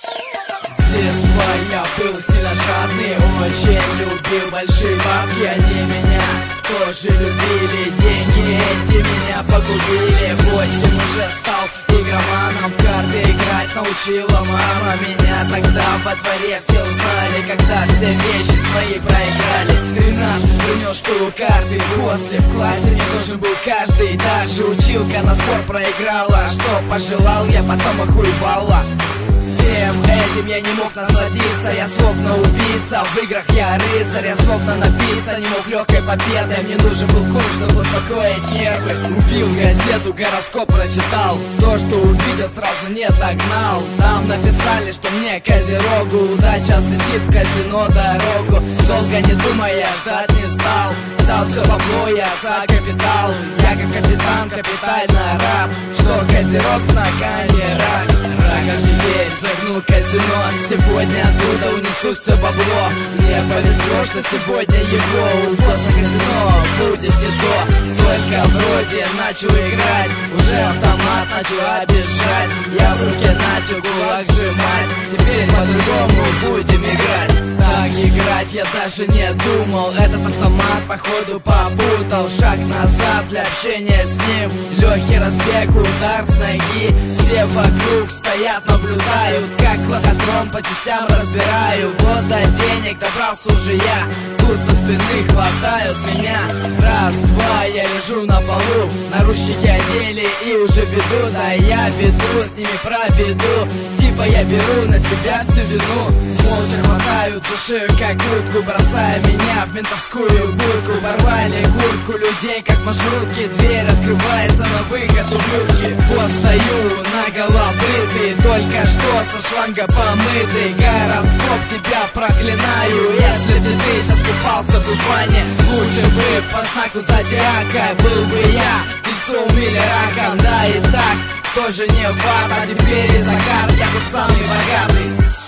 С детства я был сильно жадный, очень любил большие бабки. Они меня тоже любили, деньги эти меня погубили. 8 уже стал игроманом, в карты играть научила мама меня. Тогда во дворе все узнали, когда все вещи свои проиграли. 13 принес школу карты, после в классе не должен был каждый. Даже училка на спор проиграла, что пожелал я, потом охуевала. Всем этим я не мог насладиться, я словно убийца, в играх я рыцарь, я словно напиться не мог легкой победой. Мне нужен был коуч, чтобы успокоить нервы. Купил газету, гороскоп прочитал, то, что увидел, сразу не догнал. Там написали, что мне козерогу удача осветит в казино дорогу. Долго не думая, ждать не стал, взял все бабло, я за капитал. Я как капитан, капитально раб, что козерог знака не рак. Как теперь загнул казино, сегодня оттуда унесу все бабло. Мне повезло, что сегодня его у босса казино будет не то. Только вроде начал играть, уже автомат начал обижать. Я в руке начал кулак сжимать, теперь по-другому будем играть. Так играть я даже не думал, этот автомат походу попутал. Шаг назад для общения с ним, легкий разбег, удар с ноги. Все вокруг стоят, наблюдают, как лохотрон по частям разбираю. Вот до денег добрался уже я, тут со спины хватают меня. Раз, два, я лежу на полу, наручники одели и уже ведут. А я веду, с ними проведу, типа я беру на себя всю вину. Молча хватают за шею, как утку, бросая меня в ментовскую будку. Порвали куртку людей, как маршрутки, дверь открывается на выход, ублюдки. Вот стою на головбритый, только что со шланга помытый. Гороскоп, тебя проклинаю, если ты сейчас купался в тумане. Лучше бы по знаку зодиака был бы я тельцом или раком. Да и так тоже не вар, а теперь из-за карт я тут самый богатый.